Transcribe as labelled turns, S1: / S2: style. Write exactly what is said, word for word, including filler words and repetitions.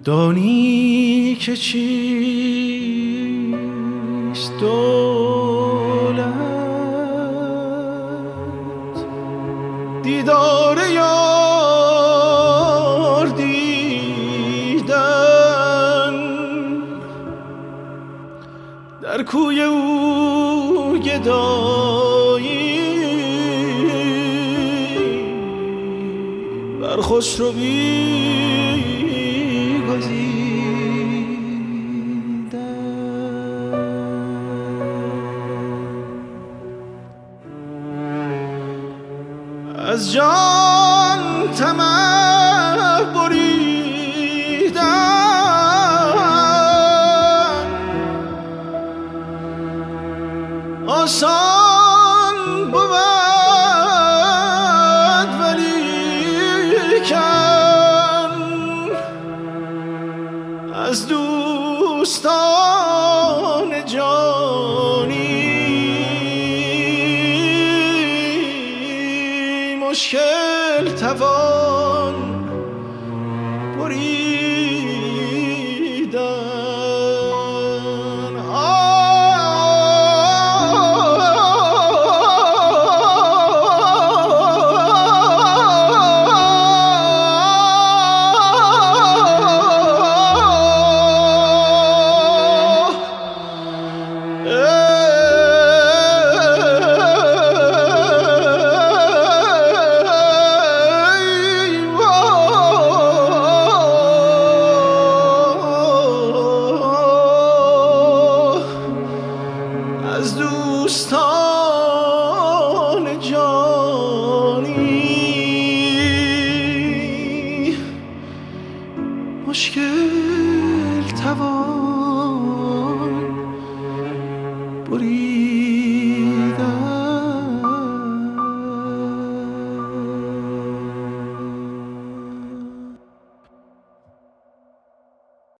S1: دانی که چیست دولت، دیدار یار دیدن، در کوی او گدایی بر خسروی از جان طمع بریدن، آسان بود ولیکن از دوستان جانی مشکل توان بریدن. از دوستان جانی مشکل توان بریدن.